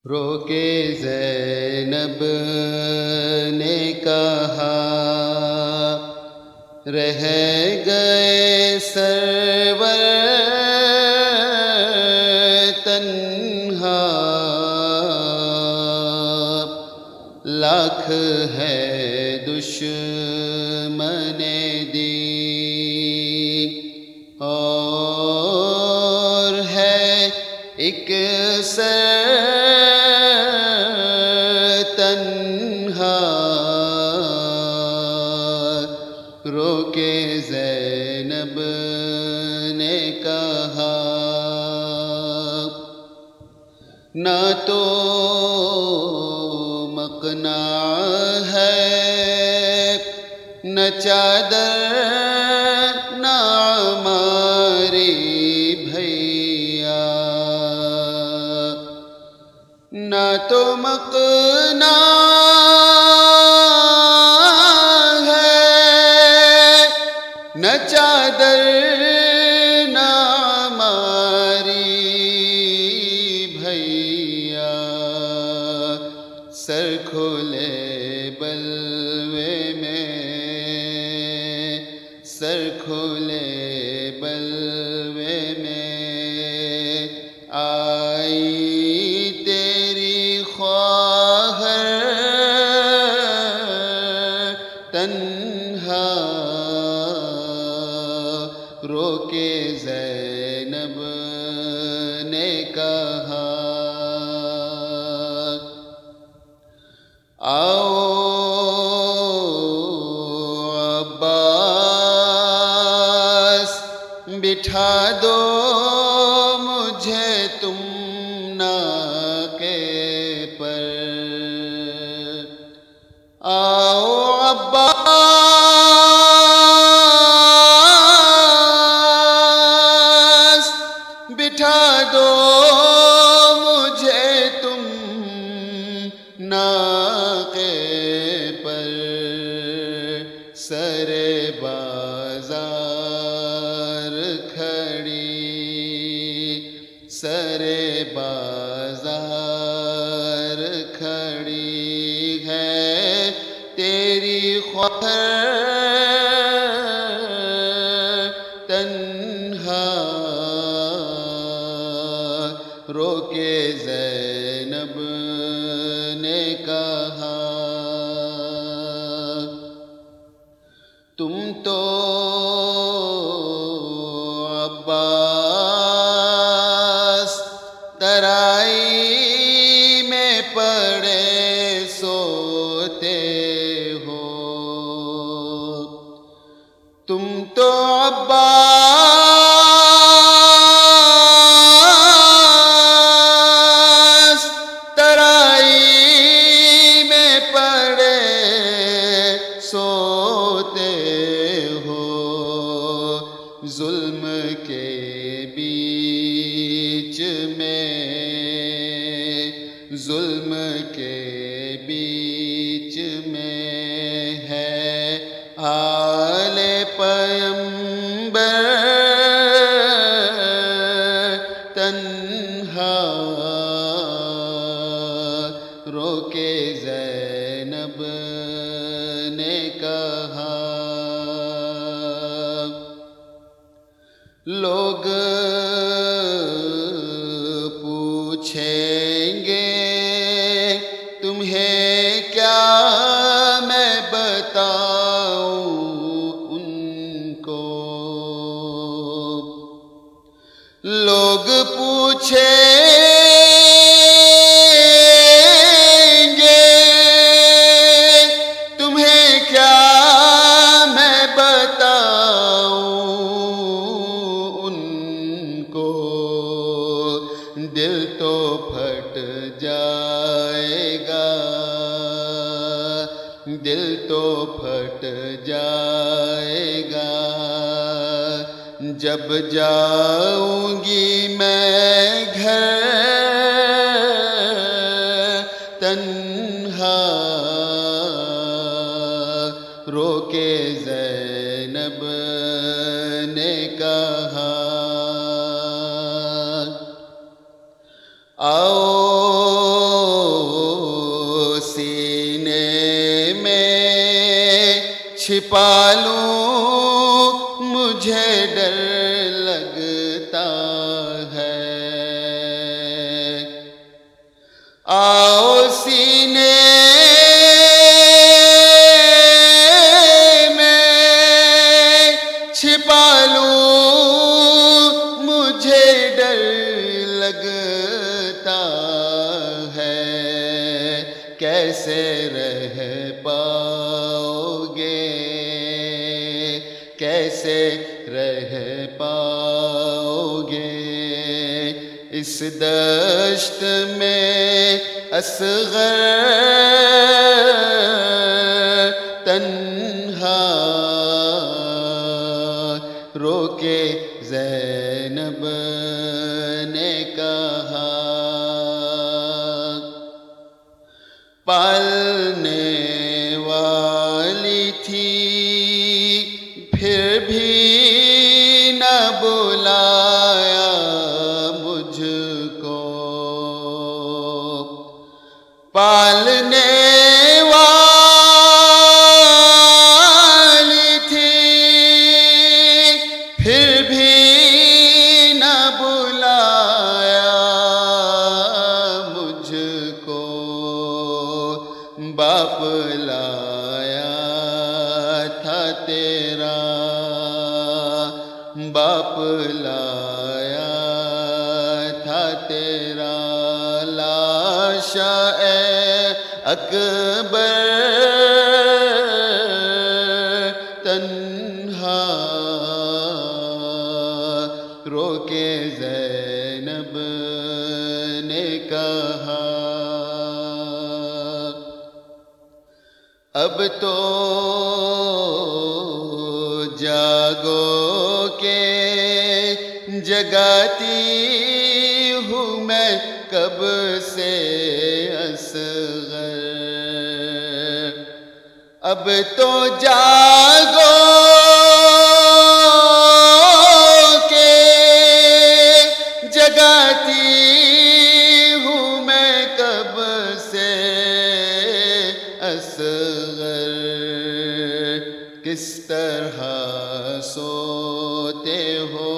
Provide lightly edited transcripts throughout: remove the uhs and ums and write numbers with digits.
روکے زینب نے کہا رہ گئے سرور تنہا، لاکھ ہے دشمن دین اور ہے ایک سر تنہا، روکے زینب نے کہا نہ تو مقنع ہے نہ چادر نہ ہماری بھیا، نہ تو مقنع ہے نہ چادر نہ ہماری بھیا، سر کھولے بلوے میں، سر کھولے بلوے میں آئی تیری خواہر تنہا، روکے زینب نے کہا آؤ عباس بٹھا دو مجھے تم ناکے پر، آؤ عباس بٹھا دو مجھے تم ناکے پر، سر بازار کھڑی، سر بازار کھڑی ہے تیری خواہر تنہا، روکے زینب نے کہا تم تو عباس ترائی میں پڑے سوتے ہو، تم تو عباس ترائی میں پڑے سوتے ہو، ظلم کے بیچ میں، ظلم کے بیچ میں ہے آل پیمبر تنہا، روکے زینب نے کہا لوگ پوچھیں گے تمہیں کیا میں بتاؤں ان کو، لوگ پوچھیں گے تمہیں کیا میں بتاؤں ان کو، دل تو پھٹ جائے گا، دل تو پھٹ جائے گا جب جاؤں گی میں گھر تنہا، روکے زینب نے کہا آؤ چھپا لوں مجھے ڈر لگتا ہے، آؤ سینے میں چھپا لوں مجھے ڈر لگتا ہے، کیسے رہ پاؤ گے، کیسے رہ پاؤ گے اس دشت میں اصغر تنہا، رو کے زینب نے کہا، پالنے والی تھی پھر بھی نہ بلایا مجھ کو، پالنے والی تھی پھر بھی نہ بلایا مجھ کو، باپ لایا تھا تیرا، باپ لایا تھا تیرا، لاش اے اکبر تنہا، رو کے زینب نے کہا، اب تو جاگو کہ جگاتی ہوں میں کب سے اصغر، اب تو جاگو کہ جگاتی ہوں میں کب سے اصغر، کس طرح سوتے ہو،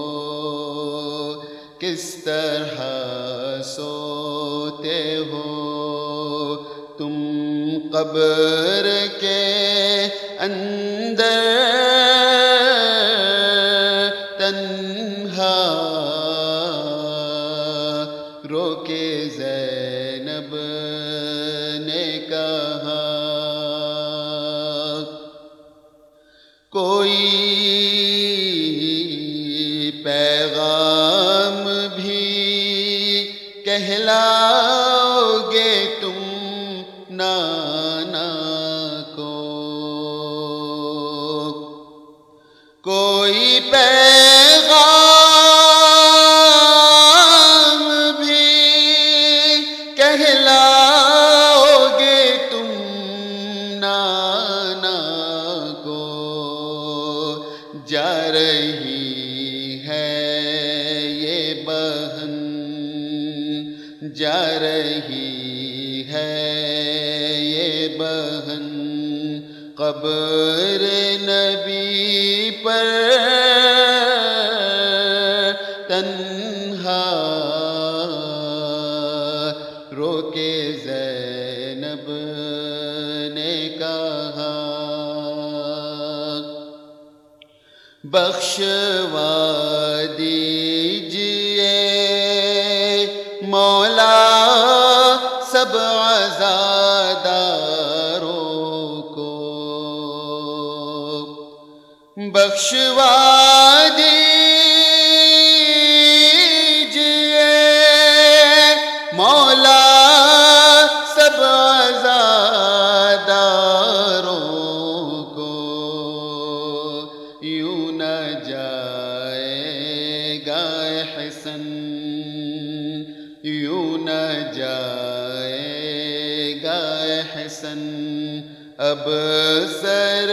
کس طرح سوتے ہو تم قبر کے اندر تنہا، رو کے زینب نے کہا، کوئی پیغام بھی کہلاؤ گے تم نانا کو، کوئی پیغام بھی کہلاؤ گے تم نانا کو، جا رہی ہے یہ بہن، جا رہی ہے یہ بہن قبر نبی پر تنہا، رو کے زینب نے کہا، بخشوا دیجئے مولا سب عزاداروں کو، بخشوا دیجئے مولا سب عزاداروں کو، یوں نہ جائے گا حسن، یوں نہ جائے گا حسن اب سر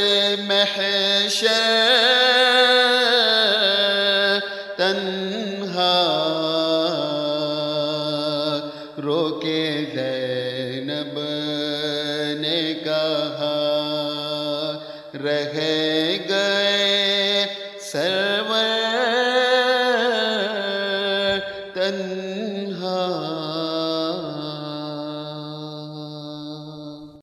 محشر تنہا، رو کے زینب نے کہا، رہ گئے سرور تنہا.